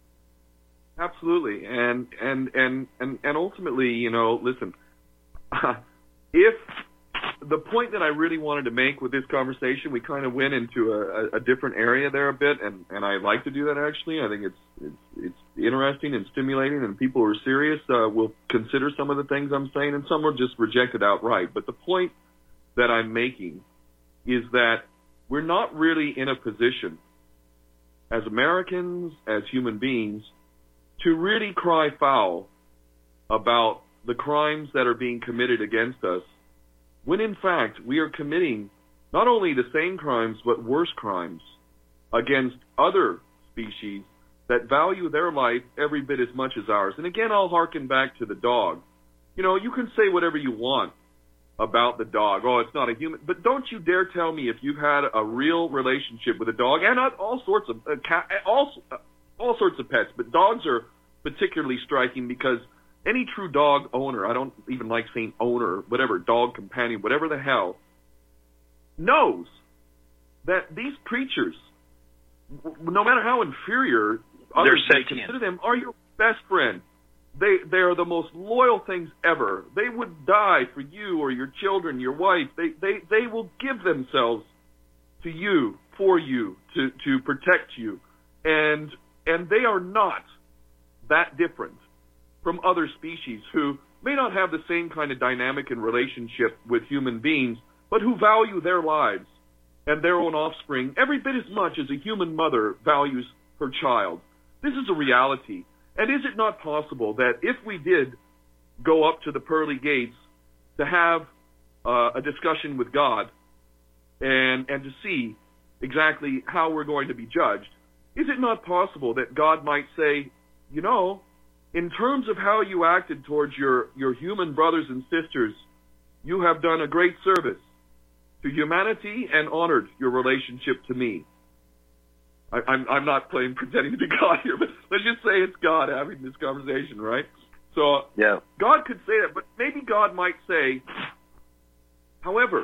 Absolutely, and and and and, and ultimately, you know, listen, uh, if the point that I really wanted to make with this conversation, we kind of went into a, a different area there a bit, and, and I like to do that actually. I think it's it's it's interesting and stimulating, and people who are serious uh, will consider some of the things I'm saying, and some will just reject it outright. But the point that I'm making is that we're not really in a position as Americans, as human beings, to really cry foul about the crimes that are being committed against us, when in fact we are committing not only the same crimes but worse crimes against other species that value their life every bit as much as ours. And again, I'll harken back to the dog. You know, you can say whatever you want about the dog. Oh, it's not a human. But don't you dare tell me if you've had a real relationship with a dog, and all sorts of uh, cat, all uh, all sorts of pets, but dogs are particularly striking because any true dog owner, I don't even like saying owner, whatever, dog companion, whatever the hell, knows that these creatures, no matter how inferior others may consider them, are your best friend. They they are the most loyal things ever. They would die for you or your children, your wife. They they, they will give themselves to you, for you, to, to protect you. And and they are not that different from other species who may not have the same kind of dynamic and relationship with human beings, but who value their lives and their own offspring every bit as much as a human mother values her child. This is a reality. And is it not possible that if we did go up to the pearly gates to have uh, a discussion with God and and to see exactly how we're going to be judged, is it not possible that God might say, you know, in terms of how you acted towards your, your human brothers and sisters, you have done a great service to humanity and honored your relationship to me. I, I'm, I'm not playing pretending to be God here, but let's just say it's God having this conversation, right? So
yeah.
God could say that, but maybe God might say, however,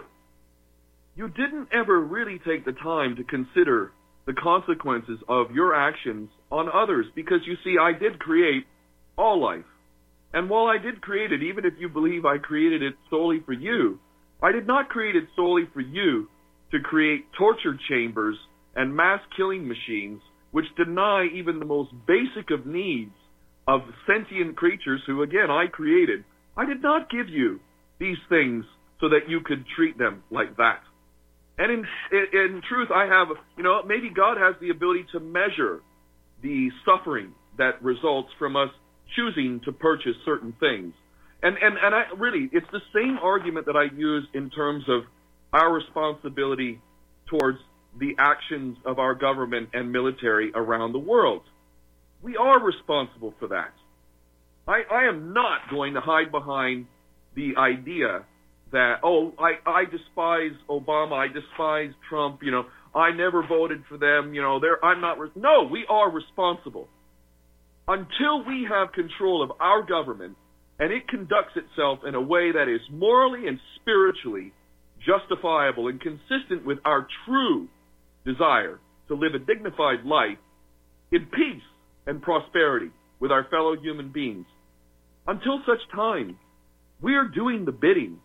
you didn't ever really take the time to consider the consequences of your actions on others, because you see, I did create all life. And while I did create it, even if you believe I created it solely for you, I did not create it solely for you to create torture chambers and mass killing machines which deny even the most basic of needs of sentient creatures who, again, I created. I did not give you these things so that you could treat them like that. And in, in, in truth, I have, you know, maybe God has the ability to measure the suffering that results from us choosing to purchase certain things. And, and, and I really, it's the same argument that I use in terms of our responsibility towards the actions of our government and military around the world. We are responsible for that. I, I am not going to hide behind the idea that, oh, I, I despise Obama, I despise Trump, you know, I never voted for them, you know, they're, I'm not, re-. No, we are responsible. Until we have control of our government and it conducts itself in a way that is morally and spiritually justifiable and consistent with our true desire to live a dignified life in peace and prosperity with with our fellow human beings. Until such time, we are doing the bidding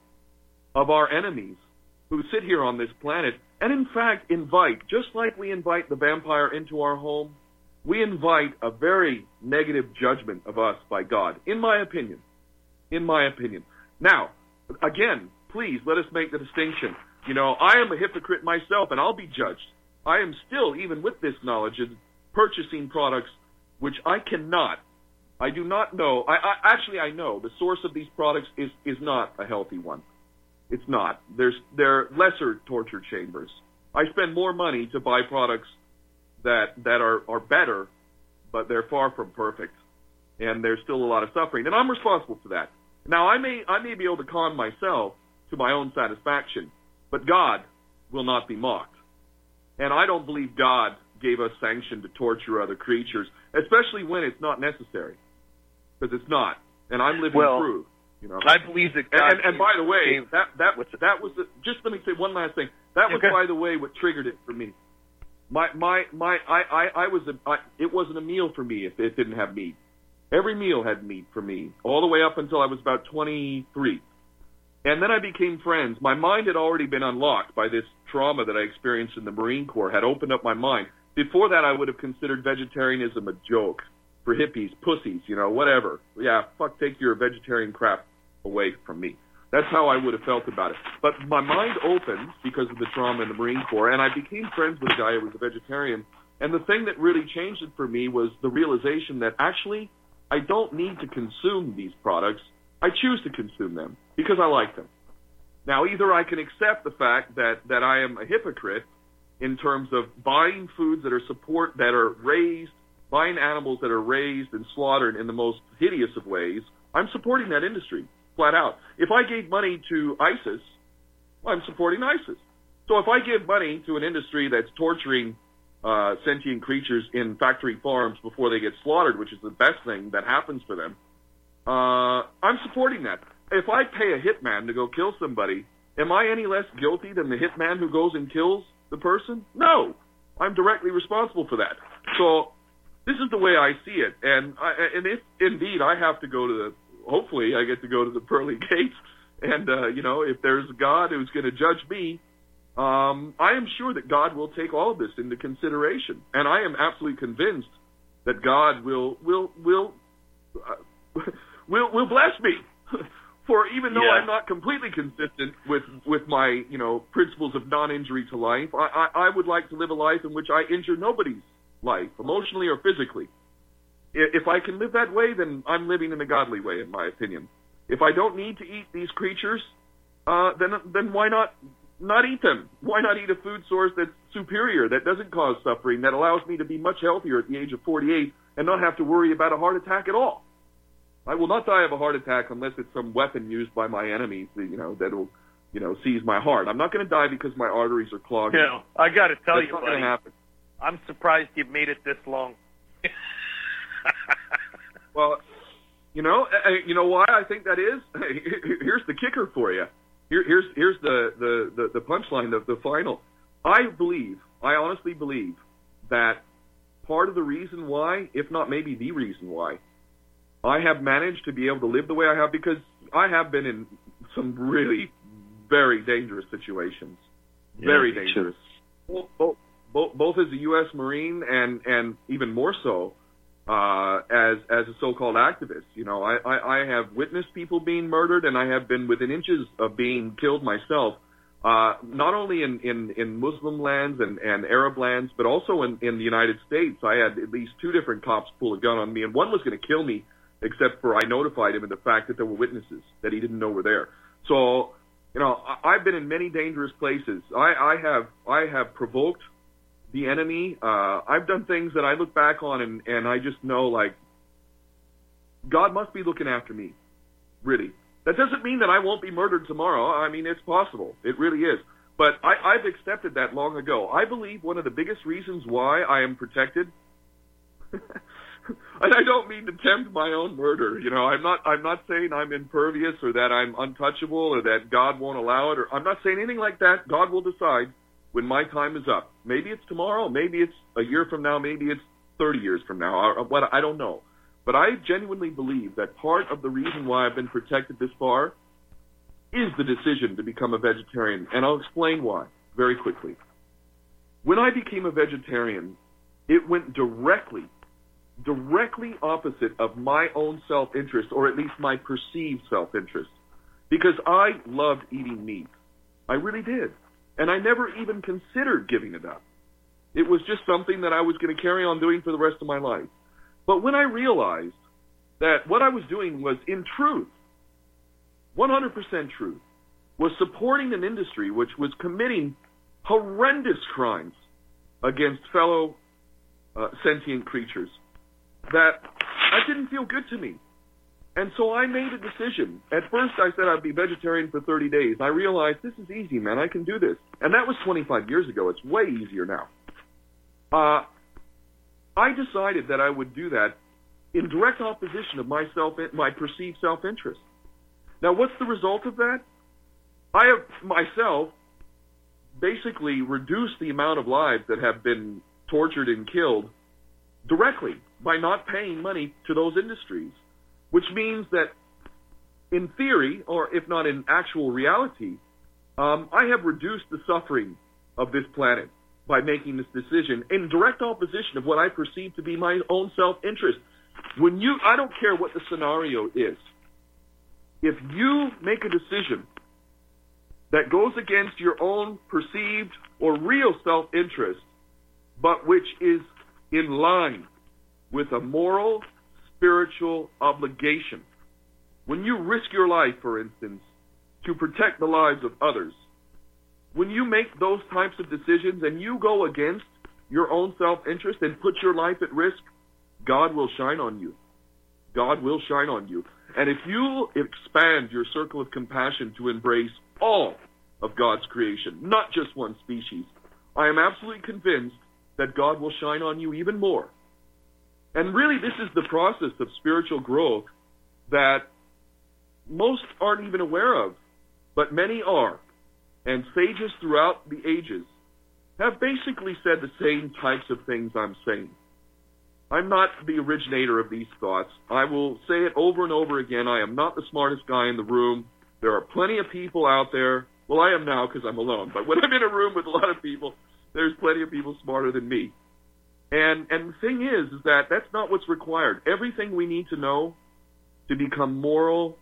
of our enemies who sit here on this planet and in fact invite, just like we invite the vampire into our home, we invite a very negative judgment of us by God, in my opinion. In my opinion. Now, again, please let us make the distinction. You know, I am a hypocrite myself and I'll be judged. I am still, even with this knowledge, purchasing products which I cannot, I do not know, I, I actually I know the source of these products is, is not a healthy one. It's not. There's, they're lesser torture chambers. I spend more money to buy products that that are, are better, but they're far from perfect. And there's still a lot of suffering. And I'm responsible for that. Now, I may I may be able to con myself to my own satisfaction, but God will not be mocked. And I don't believe God gave us sanction to torture other creatures, especially when it's not necessary. Because it's not. And I'm living
well,
proof. You know?
I believe that God...
And, and, and by the way,
gave,
that that, that was... The, just let me say one last thing. That was,
okay.
by the way, what triggered it for me. My, my, my, I, I, I was a, I, it wasn't a meal for me if it didn't have meat. Every meal had meat for me, all the way up until I was about twenty-three. And then I became friends. My mind had already been unlocked by this trauma that I experienced in the Marine Corps, had opened up my mind. Before that, I would have considered vegetarianism a joke for hippies, pussies, you know, whatever. Yeah, fuck, take your vegetarian crap away from me. That's how I would have felt about it. But my mind opened because of the trauma in the Marine Corps, and I became friends with a guy who was a vegetarian. And the thing that really changed it for me was the realization that actually I don't need to consume these products. I choose to consume them because I like them. Now, either I can accept the fact that, that I am a hypocrite in terms of buying foods that are support that are raised, buying animals that are raised and slaughtered in the most hideous of ways. I'm supporting that industry, flat out. If I gave money to ISIS, well, I'm supporting ISIS. So if I give money to an industry that's torturing uh, sentient creatures in factory farms before they get slaughtered, which is the best thing that happens for them, uh, I'm supporting that. If I pay a hitman to go kill somebody, am I any less guilty than the hitman who goes and kills the person? No. I'm directly responsible for that. So this is the way I see it. And I, and if indeed I have to go to the, hopefully I get to go to the pearly gates, and, uh, you know, if there's a God who's going to judge me, um, I am sure that God will take all of this into consideration. And I am absolutely convinced that God will, will, will, uh, will, will bless me. For even though yeah. I'm not completely consistent with, with my, you know, principles of non-injury to life, I, I, I would like to live a life in which I injure nobody's life, emotionally or physically. If I can live that way, then I'm living in a godly way, in my opinion. If I don't need to eat these creatures, uh, then then why not not eat them? Why not eat a food source that's superior, that doesn't cause suffering, that allows me to be much healthier at the age of forty-eight and not have to worry about a heart attack at all? I will not die of a heart attack unless it's some weapon used by my enemies, you know, that will, you know, seize my heart. I'm not going to die because my arteries are clogged.
You know, I got to tell
That's
you,
not
buddy,
going to happen.
I'm surprised you've made it this long.
Well, you know, you know why I think that is? Here's the kicker for you. Here, here's here's the the the, the punchline, the, the final. I believe, I honestly believe that part of the reason why, if not maybe the reason why, I have managed to be able to live the way I have, because I have been in some really very dangerous situations. Yeah, very dangerous. Both, both, both, both as a U S Marine and, and even more so uh, as as a so-called activist. You know, I, I, I have witnessed people being murdered, and I have been within inches of being killed myself, uh, not only in, in, in Muslim lands and, and Arab lands, but also in, in the United States. I had at least two different cops pull a gun on me, and one was going to kill me, except for I notified him of the fact that there were witnesses that he didn't know were there. So, you know, I, I've been in many dangerous places. I, I have I have provoked the enemy. Uh, I've done things that I look back on and, and I just know, like, God must be looking after me, really. That doesn't mean that I won't be murdered tomorrow. I mean, it's possible. It really is. But I, I've accepted that long ago. I believe one of the biggest reasons why I am protected and I don't mean to tempt my own murder. You know, I'm not I'm not saying I'm impervious or that I'm untouchable or that God won't allow it. Or I'm not saying anything like that. God will decide when my time is up. Maybe it's tomorrow. Maybe it's a year from now. Maybe it's thirty years from now. Or what, I don't know. But I genuinely believe that part of the reason why I've been protected this far is the decision to become a vegetarian, and I'll explain why very quickly. When I became a vegetarian, it went directly, directly opposite of my own self-interest, or at least my perceived self-interest, because I loved eating meat. I really did. And I never even considered giving it up. It was just something that I was going to carry on doing for the rest of my life. But when I realized that what I was doing was, in truth, one hundred percent truth, was supporting an industry which was committing horrendous crimes against fellow uh, sentient creatures, that that didn't feel good to me. And so I made a decision. At first I said I'd be vegetarian for thirty days. I realized this is easy, man. I can do this. And that was twenty-five years ago. It's way easier now. Uh, I decided that I would do that in direct opposition of my self, my perceived self-interest. Now, what's the result of that? I have myself basically reduced the amount of lives that have been tortured and killed directly by not paying money to those industries, which means that in theory, or if not in actual reality, um, I have reduced the suffering of this planet by making this decision in direct opposition of what I perceive to be my own self-interest. When you, I don't care what the scenario is, if you make a decision that goes against your own perceived or real self-interest, but which is in line with a moral, spiritual obligation, when you risk your life, for instance, to protect the lives of others, when you make those types of decisions and you go against your own self-interest and put your life at risk, God will shine on you. God will shine on you. And if you expand your circle of compassion to embrace all of God's creation, not just one species, I am absolutely convinced that God will shine on you even more. And really, this is the process of spiritual growth that most aren't even aware of, but many are. And sages throughout the ages have basically said the same types of things I'm saying. I'm not the originator of these thoughts. I will say it over and over again. I am not the smartest guy in the room. There are plenty of people out there. Well, I am now because I'm alone. But when I'm in a room with a lot of people, there's plenty of people smarter than me. And and the thing is, is that that's not what's required. Everything we need to know to become moral,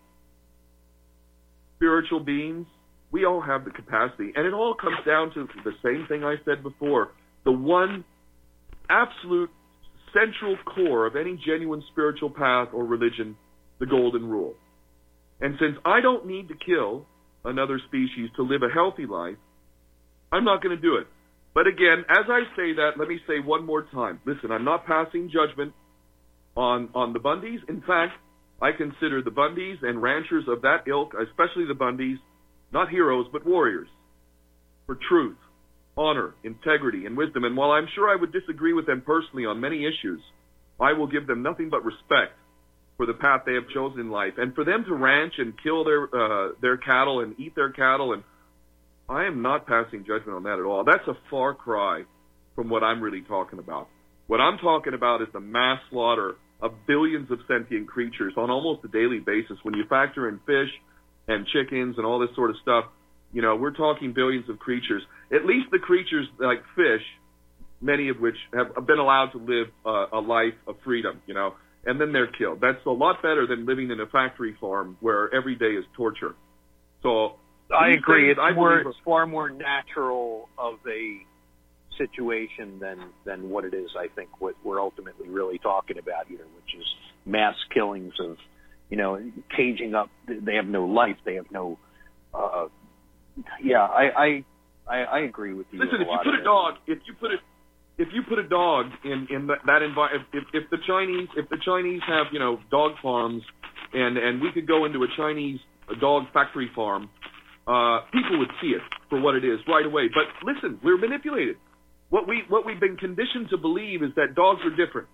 spiritual beings, we all have the capacity. And it all comes down to the same thing I said before. The one absolute central core of any genuine spiritual path or religion, the golden rule. And since I don't need to kill another species to live a healthy life, I'm not going to do it. But again, as I say that, let me say one more time. Listen, I'm not passing judgment on, on the Bundys. In fact, I consider the Bundys and ranchers of that ilk, especially the Bundys, not heroes, but warriors for truth, honor, integrity, and wisdom. And while I'm sure I would disagree with them personally on many issues, I will give them nothing but respect for the path they have chosen in life. And for them to ranch and kill their uh, their cattle and eat their cattle, and I am not passing judgment on that at all. That's a far cry from what I'm really talking about. What I'm talking about is the mass slaughter of billions of sentient creatures on almost a daily basis. When you factor in fish and chickens and all this sort of stuff, you know, we're talking billions of creatures. At least the creatures like fish, many of which have been allowed to live uh, a life of freedom, you know, and then they're killed. That's a lot better than living in a factory farm where every day is torture. So
I agree. It's,
I
more, it's far more natural of a situation than than what it is, I think, what we're ultimately really talking about here, which is mass killings of, you know, caging up. They have no life. They have no. Uh, yeah, I, I I I agree with you.
Listen, if you put a dog, if you put it, if you put a dog in in that, that environment, if, if the Chinese if the Chinese have, you know, dog farms, and and we could go into a Chinese dog factory farm, uh, people would see it for what it is right away. But listen, we're manipulated. What we what we've been conditioned to believe is that dogs are different.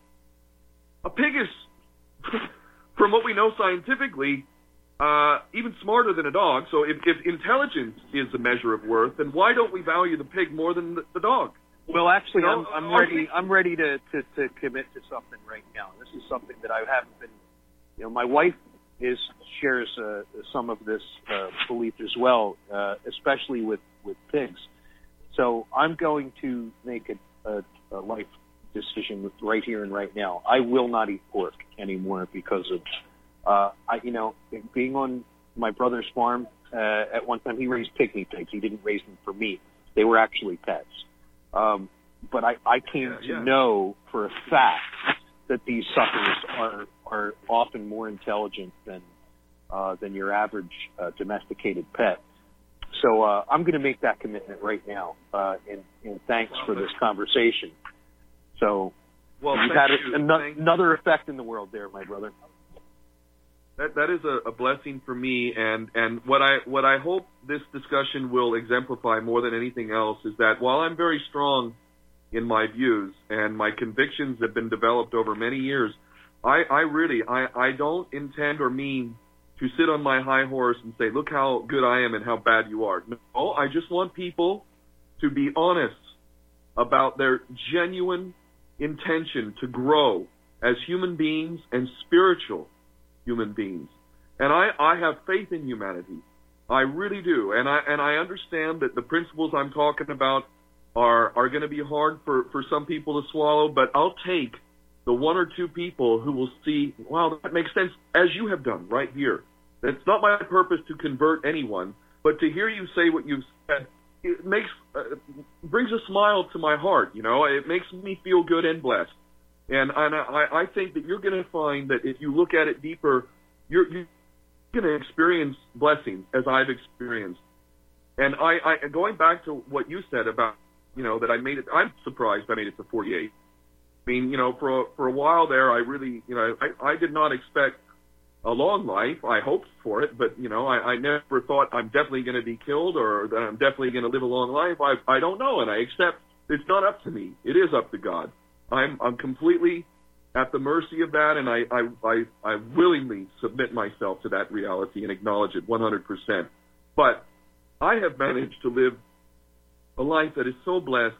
A pig is, from what we know scientifically, uh, even smarter than a dog. So if, if intelligence is a measure of worth, then why don't we value the pig more than the, the dog?
Well, actually,
No,
I'm, I'm
I
ready.
think-
I'm ready to, to, to commit to something right now. This is something that I haven't been. You know, my wife is shares uh, some of this uh, belief as well, uh, especially with, with pigs. So I'm going to make a, a, a life decision right here and right now. I will not eat pork anymore because of, uh, I, you know, being on my brother's farm. Uh, at one time, he raised pygmy pigs. He didn't raise them for meat. They were actually pets. Um, but I, I came
Yeah,
to
yeah.
know for a fact that these suckers are are often more intelligent than uh, than your average uh, domesticated pet. So uh, I'm going to make that commitment right now. Uh, and, and thanks for this conversation. So
Well,
you've
thank
had
you.
a, ano-
Thank-
another effect in the world there, my brother.
That that is a, a blessing for me, and, and what I what I hope this discussion will exemplify more than anything else is that while I'm very strong in my views and my convictions have been developed over many years, I, I really I, I don't intend or mean to sit on my high horse and say, look how good I am and how bad you are. No, I just want people to be honest about their genuine intention to grow as human beings and spiritual human beings. And I, I have faith in humanity. I really do. And I and I understand that the principles I'm talking about are are going to be hard for, for some people to swallow, but I'll take the one or two people who will see, wow, that makes sense, as you have done right here. It's not my purpose to convert anyone, but to hear you say what you've said, it makes uh, brings a smile to my heart. You know, it makes me feel good and blessed. And, and I, I think that you're going to find that if you look at it deeper, you're, you're going to experience blessings as I've experienced. And I, I, going back to what you said about, you know, that I made it, I'm surprised I made it to forty-eight. I mean, you know, for a, for a while there, I really, you know, I, I did not expect a long life. I hoped for it, but, you know, I, I never thought I'm definitely going to be killed or that I'm definitely going to live a long life. I, I don't know, and I accept it's not up to me. It is up to God. I'm I'm completely at the mercy of that, and I, I, I, I willingly submit myself to that reality and acknowledge it one hundred percent. But I have managed to live a life that is so blessed,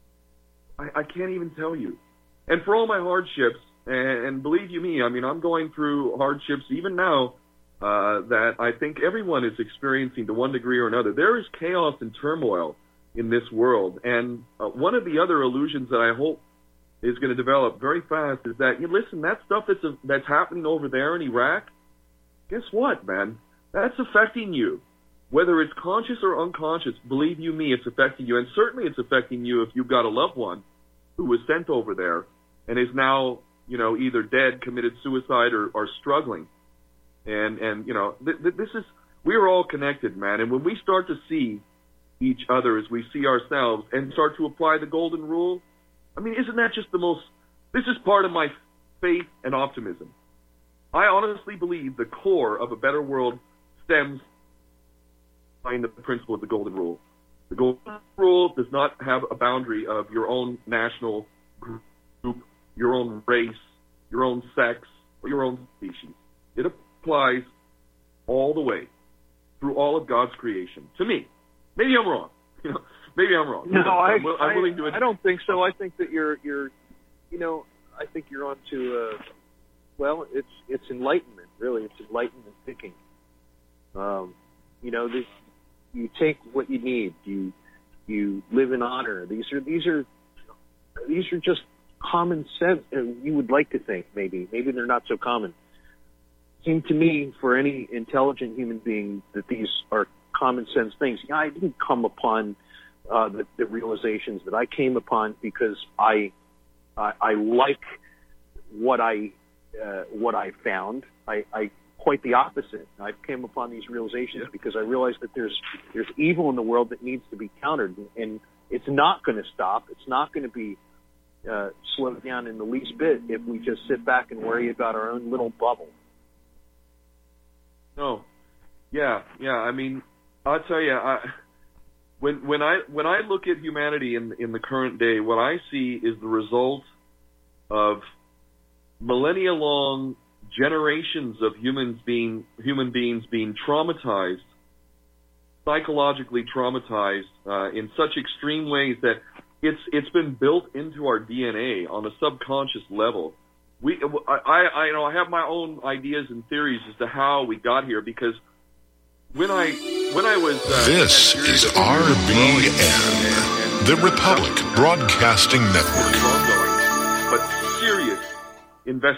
I, I can't even tell you. And for all my hardships, and, and believe you me, I mean, I'm going through hardships even now uh, that I think everyone is experiencing to one degree or another. There is chaos and turmoil in this world, and uh, one of the other illusions that I hope is going to develop very fast is that, you listen, that stuff that's uh, that's happening over there in Iraq, guess what, man? That's affecting you. Whether it's conscious or unconscious, believe you me, it's affecting you. And certainly it's affecting you if you've got a loved one who was sent over there and is now, you know, either dead, committed suicide, or, or struggling. And, and you know, th- th- this is, we are all connected, man. And when we start to see each other as we see ourselves and start to apply the golden rule, I mean, isn't that just the most, this is part of my faith and optimism. I honestly believe the core of a better world stems behind the principle of the golden rule. The golden rule does not have a boundary of your own national group, your own race, your own sex, or your own species. It applies all the way through all of God's creation. To me. Maybe I'm wrong. You know, maybe I'm wrong.
No, I,
I'm, I'm willing to.
I, I don't think so. I think that you're, you're, you know, I think you're onto, uh, well, it's it's enlightenment, really. It's enlightenment thinking. Um, you know, this, you take what you need. You you live in honor. These are these are these are just common sense. You would like to think maybe maybe they're not so common. It seemed to me, for any intelligent human being, that these are common sense things. Yeah, I didn't come upon uh, the, the realizations that I came upon because I I, I like what I uh, what I found. I, I quite the opposite. I came upon these realizations yeah. because I realized that there's there's evil in the world that needs to be countered, and it's not going to stop. It's not going to be uh, slowed down in the least bit if we just sit back and worry about our own little bubble.
No, yeah, yeah. I mean, I'll tell you, I, when when I when I look at humanity in in the current day, what I see is the result of millennia-long generations of humans being human beings being traumatized, psychologically traumatized uh, in such extreme ways that it's it's been built into our D N A on a subconscious level. We, I, I, you know, I have my own ideas and theories as to how we got here because when I, when I was, uh,
this is R B N, the Republic Broadcasting Network.
But serious investigation.